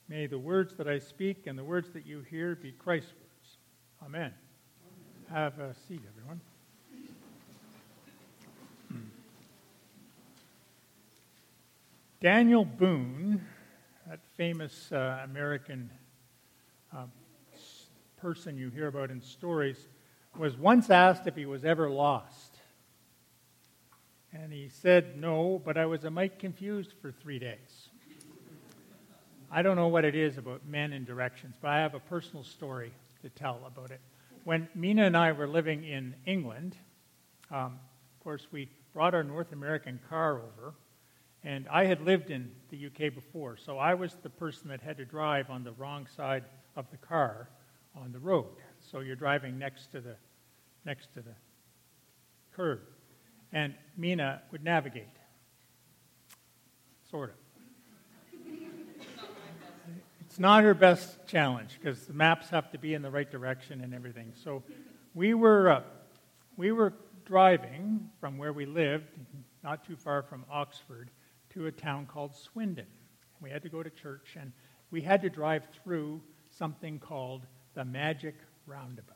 May the words that I speak and the words that you hear be Christ's words. Amen. Have a seat, everyone. Daniel Boone, that famous American person you hear about in stories, was once asked if he was ever lost. And he said, no, but I was a mite confused for 3 days. I don't know what it is about men and directions, but I have a personal story to tell about it. When Mina and I were living in England, of course, we brought our North American car over, and I had lived in the UK before, so I was the person that had to drive on the wrong side of the car on the road. So you're driving next to the curb, and Mina would navigate, sort of. It's not her best challenge because the maps have to be in the right direction and everything. So we were driving from where we lived, not too far from Oxford, to a town called Swindon. We had to go to church, and we had to drive through something called the Magic Roundabout.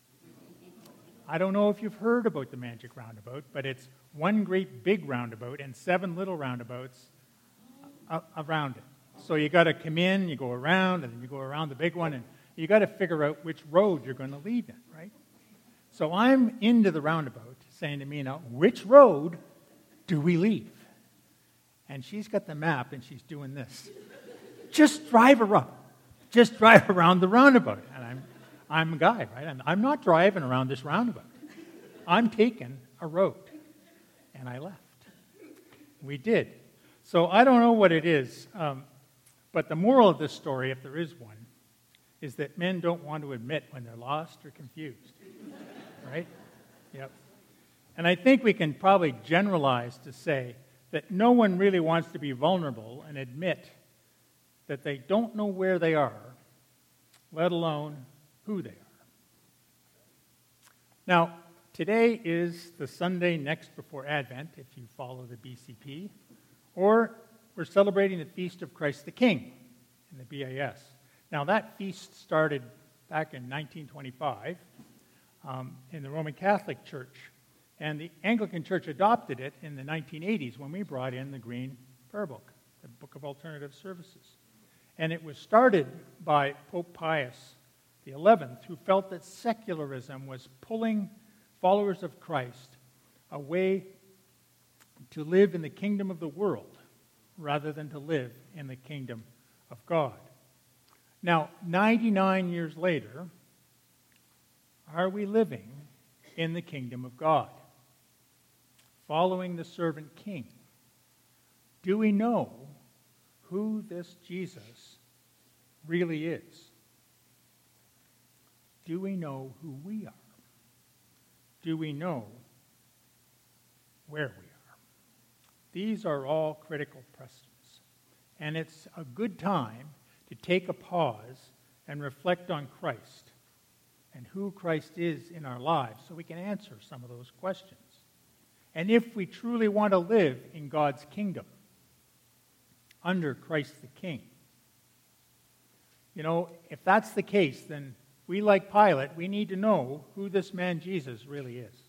I don't know if you've heard about the Magic Roundabout, but it's one great big roundabout and 7 little roundabouts around it. So you got to come in, you go around, and then you go around the big one, and you got to figure out which road you're going to leave in, right? So I'm into the roundabout saying to Mina, which road do we leave? And she's got the map, and she's doing this. Just drive around. Just drive around the roundabout. And I'm a guy, right? I'm not driving around this roundabout. I'm taking a road. And I left. We did. So I don't know what it is, but the moral of this story, if there is one, is that men don't want to admit when they're lost or confused. Right? Yep. And I think we can probably generalize to say that no one really wants to be vulnerable and admit that they don't know where they are, let alone who they are. Now, today is the Sunday next before Advent, if you follow the BCP, or we're celebrating the Feast of Christ the King in the BAS. Now, that feast started back in 1925 in the Roman Catholic Church, and the Anglican Church adopted it in the 1980s when we brought in the Green Prayer Book, the Book of Alternative Services. And it was started by Pope Pius XI, who felt that secularism was pulling followers of Christ away to live in the kingdom of the world rather than to live in the kingdom of God. Now, 99 years later, are we living in the kingdom of God? Following the servant king? Do we know who this Jesus really is? Do we know who we are? Do we know where we are? These are all critical questions. And it's a good time to take a pause and reflect on Christ and who Christ is in our lives so we can answer some of those questions. And if we truly want to live in God's kingdom under Christ the King, if that's the case, then we, like Pilate, we need to know who this man Jesus really is.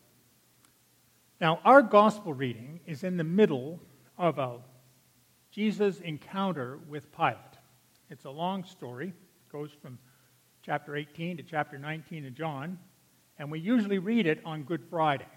Now, our gospel reading is in the middle of Jesus' encounter with Pilate. It's a long story. It goes from chapter 18 to chapter 19 of John, and we usually read it on Good Friday.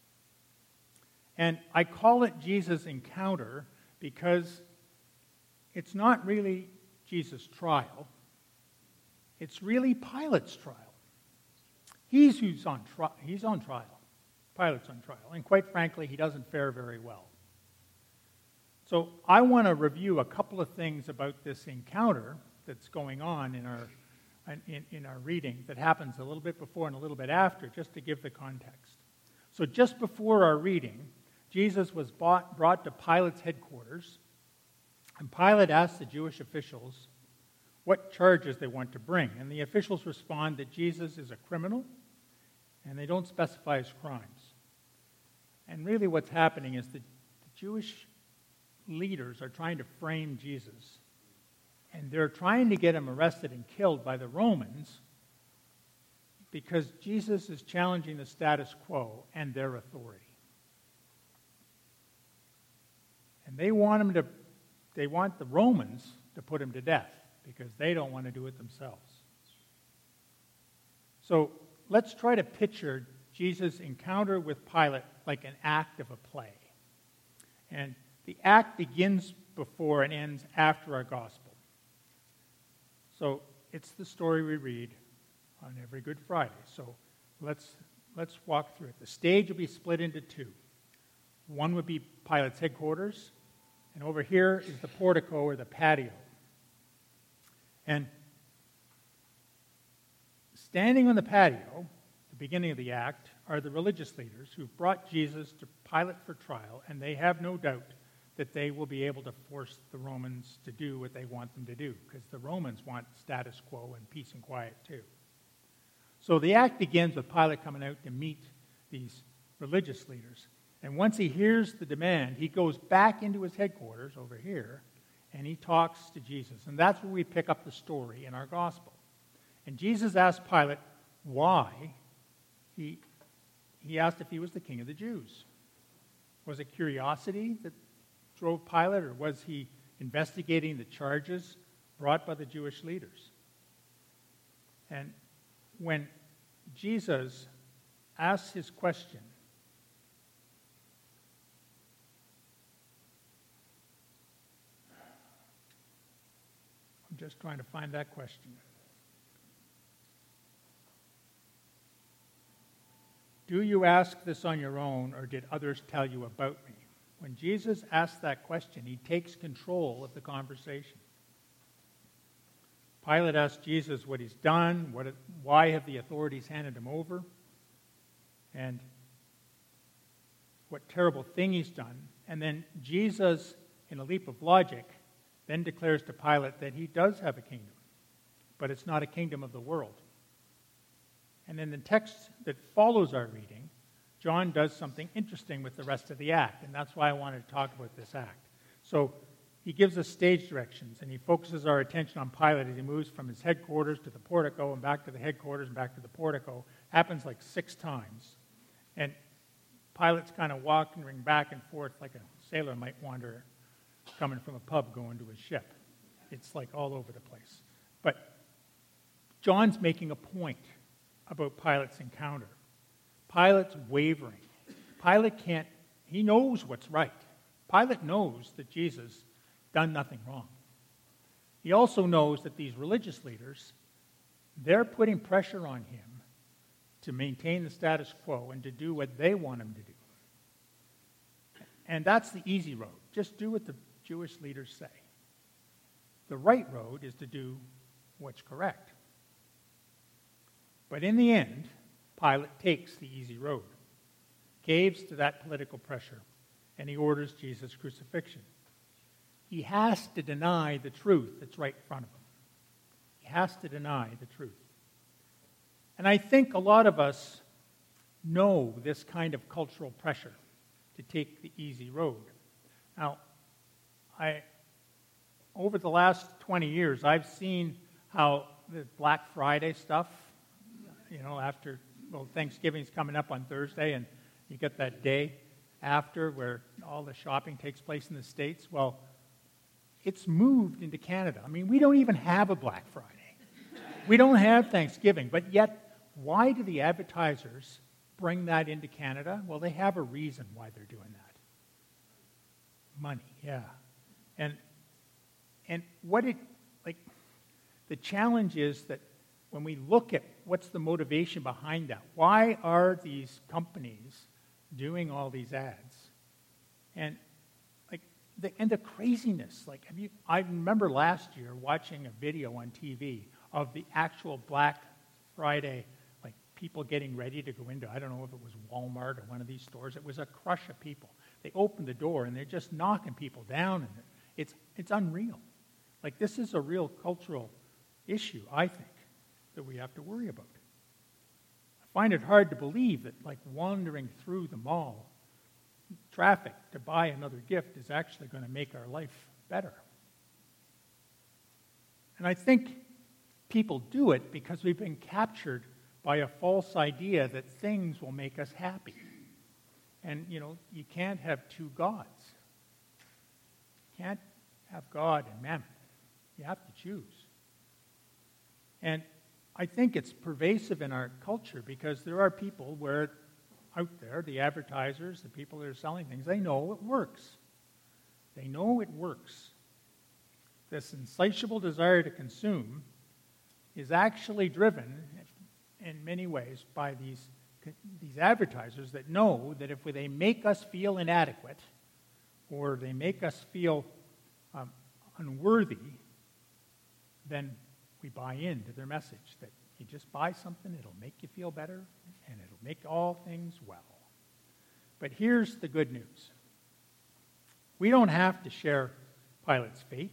And I call it Jesus' encounter because it's not really Jesus' trial. It's really Pilate's trial. He's on trial. Pilate's on trial. And quite frankly, he doesn't fare very well. So I want to review a couple of things about this encounter that's going on in our reading that happens a little bit before and a little bit after, just to give the context. So just before our reading, Jesus was brought to Pilate's headquarters, and Pilate asked the Jewish officials what charges they want to bring. And the officials respond that Jesus is a criminal, and they don't specify his crimes. And really what's happening is that the Jewish leaders are trying to frame Jesus and And they're trying to get him arrested and killed by the Romans because Jesus is challenging the status quo and their authority. And they want the Romans to put him to death because they don't want to do it themselves. So let's try to picture Jesus' encounter with Pilate like an act of a play. And the act begins before and ends after our gospel. So it's the story we read on every Good Friday. So let's walk through it. The stage will be split into two. One would be Pilate's headquarters, and over here is the portico or the patio. And standing on the patio, the beginning of the act, are the religious leaders who brought Jesus to Pilate for trial, and they have no doubt that they will be able to force the Romans to do what they want them to do, because the Romans want status quo and peace and quiet too. So the act begins with Pilate coming out to meet these religious leaders. And once he hears the demand, he goes back into his headquarters over here, and he talks to Jesus. And that's where we pick up the story in our gospel. And Jesus asked Pilate why. He asked if he was the king of the Jews. Was it curiosity that drove Pilate, or was he investigating the charges brought by the Jewish leaders? And when Jesus asks his question, I'm just trying to find that question. Do you ask this on your own, or did others tell you about me? When Jesus asks that question, he takes control of the conversation. Pilate asks Jesus what he's done, why have the authorities handed him over, and what terrible thing he's done. And then Jesus, in a leap of logic, then declares to Pilate that he does have a kingdom, but it's not a kingdom of the world. And in the text that follows our reading, John does something interesting with the rest of the act, and that's why I wanted to talk about this act. So he gives us stage directions, and he focuses our attention on Pilate as he moves from his headquarters to the portico and back to the headquarters and back to the portico. Happens like 6 times. And Pilate's kind of walking back and forth like a sailor might wander coming from a pub going to his ship. It's like all over the place. But John's making a point about Pilate's encounter. Pilate's wavering. He knows what's right. Pilate knows that Jesus done nothing wrong. He also knows that these religious leaders, they're putting pressure on him to maintain the status quo and to do what they want him to do. And that's the easy road. Just do what the Jewish leaders say. The right road is to do what's correct. But in the end, Pilate takes the easy road, caves to that political pressure, and he orders Jesus' crucifixion. He has to deny the truth that's right in front of him. He has to deny the truth. And I think a lot of us know this kind of cultural pressure to take the easy road. Now, over the last 20 years, I've seen how the Black Friday stuff, after, Thanksgiving's coming up on Thursday, and you get that day after where all the shopping takes place in the States. Well, it's moved into Canada. I mean, we don't even have a Black Friday. We don't have Thanksgiving, but yet, why do the advertisers bring that into Canada? Well, they have a reason why they're doing that. Money, yeah. And the challenge is that when we look at what's the motivation behind that, why are these companies doing all these ads? And the craziness. I remember last year watching a video on TV of the actual Black Friday, people getting ready to go into, I don't know if it was Walmart or one of these stores. It was a crush of people. They opened the door and they're just knocking people down, and it's unreal. This is a real cultural issue, I think, that we have to worry about. I find it hard to believe that wandering through the mall traffic to buy another gift is actually going to make our life better. And I think people do it because we've been captured by a false idea that things will make us happy. And, you can't have two gods. You can't have God and mammon. You have to choose. And I think it's pervasive in our culture because there are people where out there, the advertisers, the people that are selling things, they know it works. They know it works. This insatiable desire to consume is actually driven in many ways by these advertisers that know that if they make us feel inadequate or they make us feel unworthy, then we buy into their message that you just buy something, it'll make you feel better, and it'll make all things well. But here's the good news. We don't have to share Pilate's fate.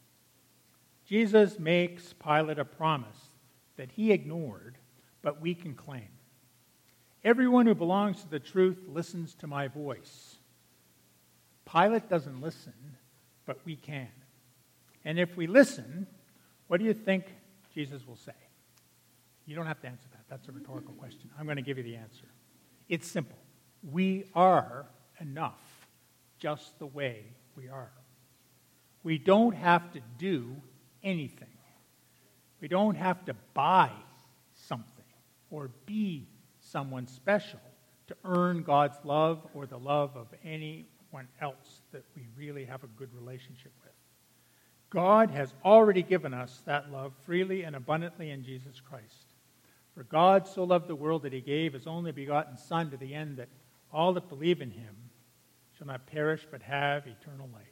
Jesus makes Pilate a promise that he ignored, but we can claim. Everyone who belongs to the truth listens to my voice. Pilate doesn't listen, but we can. And if we listen, what do you think Jesus will say? You don't have to answer that. That's a rhetorical question. I'm going to give you the answer. It's simple. We are enough just the way we are. We don't have to do anything. We don't have to buy something or be someone special to earn God's love or the love of anyone else that we really have a good relationship with. God has already given us that love freely and abundantly in Jesus Christ. For God so loved the world that he gave his only begotten Son to the end that all that believe in him shall not perish but have eternal life.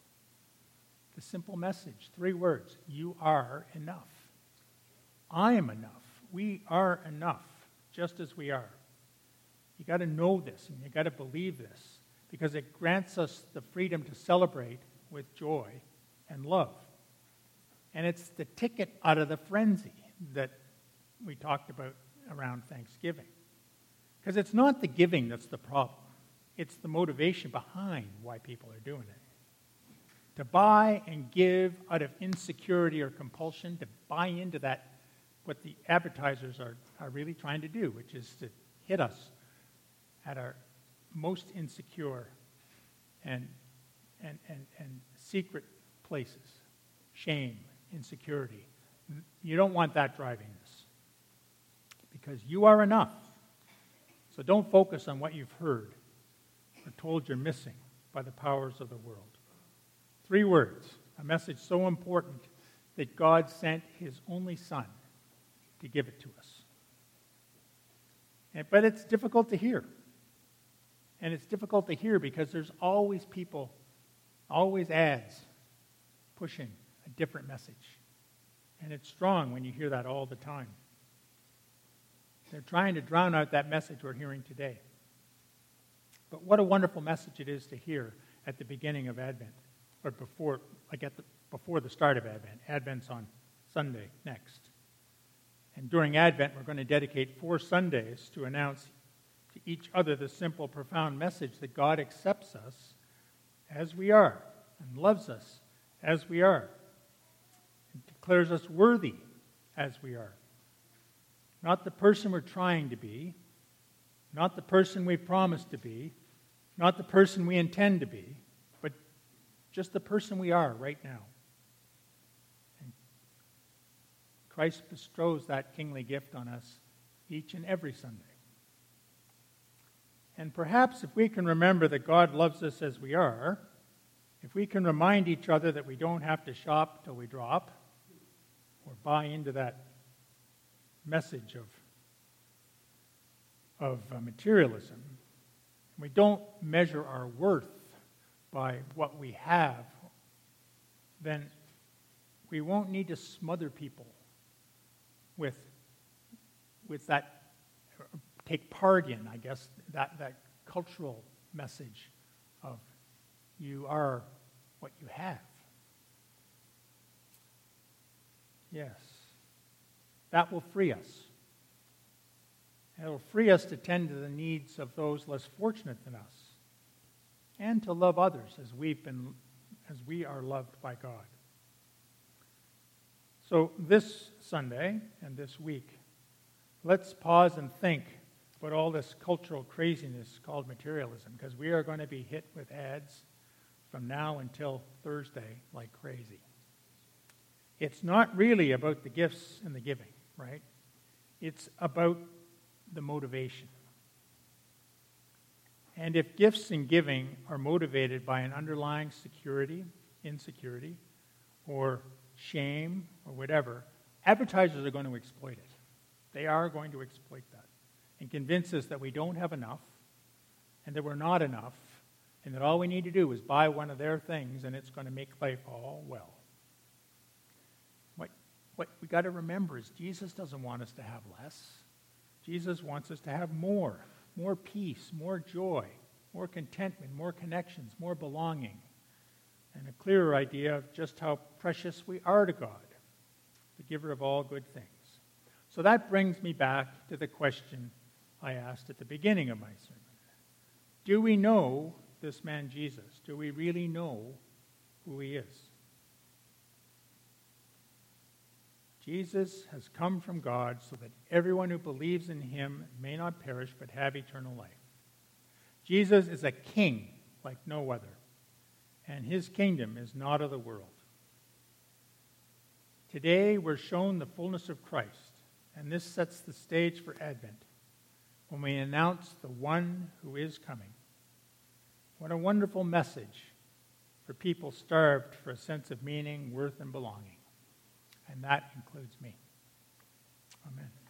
The simple message, 3 words, you are enough. I am enough. We are enough, just as we are. You got to know this and you got to believe this because it grants us the freedom to celebrate with joy and love. And it's the ticket out of the frenzy that we talked about around Thanksgiving. Because it's not the giving that's the problem. It's the motivation behind why people are doing it. To buy and give out of insecurity or compulsion, to buy into that, what the advertisers are really trying to do, which is to hit us at our most insecure and secret places. Shame, insecurity. You don't want that driving this. Because you are enough. So don't focus on what you've heard or told you're missing by the powers of the world. 3 words, a message so important that God sent his only Son to give it to us. But it's difficult to hear. And it's difficult to hear because there's always people, always ads pushing a different message. And it's strong when you hear that all the time. They're trying to drown out that message we're hearing today. But what a wonderful message it is to hear at the beginning of Advent, or before the start of Advent. Advent's on Sunday next. And during Advent, we're going to dedicate 4 Sundays to announce to each other the simple, profound message that God accepts us as we are and loves us as we are and declares us worthy as we are. Not the person we're trying to be, not the person we promised to be, not the person we intend to be, but just the person we are right now. And Christ bestows that kingly gift on us each and every Sunday. And perhaps if we can remember that God loves us as we are, if we can remind each other that we don't have to shop till we drop or buy into that message of materialism, we don't measure our worth by what we have, then we won't need to smother people with that, take part in, I guess, that cultural message of you are what you have. Yes. That will free us. It will free us to tend to the needs of those less fortunate than us and to love others as we are loved by God. So this Sunday and this week, let's pause and think about all this cultural craziness called materialism, because we are going to be hit with ads from now until Thursday like crazy. It's not really about the gifts and the giving, right? It's about the motivation. And if gifts and giving are motivated by an underlying security, insecurity, or shame, or whatever, advertisers are going to exploit it. They are going to exploit that and convince us that we don't have enough and that we're not enough and that all we need to do is buy one of their things and it's going to make life all well. What we got to remember is Jesus doesn't want us to have less. Jesus wants us to have more peace, more joy, more contentment, more connections, more belonging, and a clearer idea of just how precious we are to God, the giver of all good things. So that brings me back to the question I asked at the beginning of my sermon. Do we know this man Jesus? Do we really know who he is? Jesus has come from God so that everyone who believes in him may not perish but have eternal life. Jesus is a king like no other, and his kingdom is not of the world. Today we're shown the fullness of Christ, and this sets the stage for Advent, when we announce the one who is coming. What a wonderful message for people starved for a sense of meaning, worth, and belonging. And that includes me. Amen.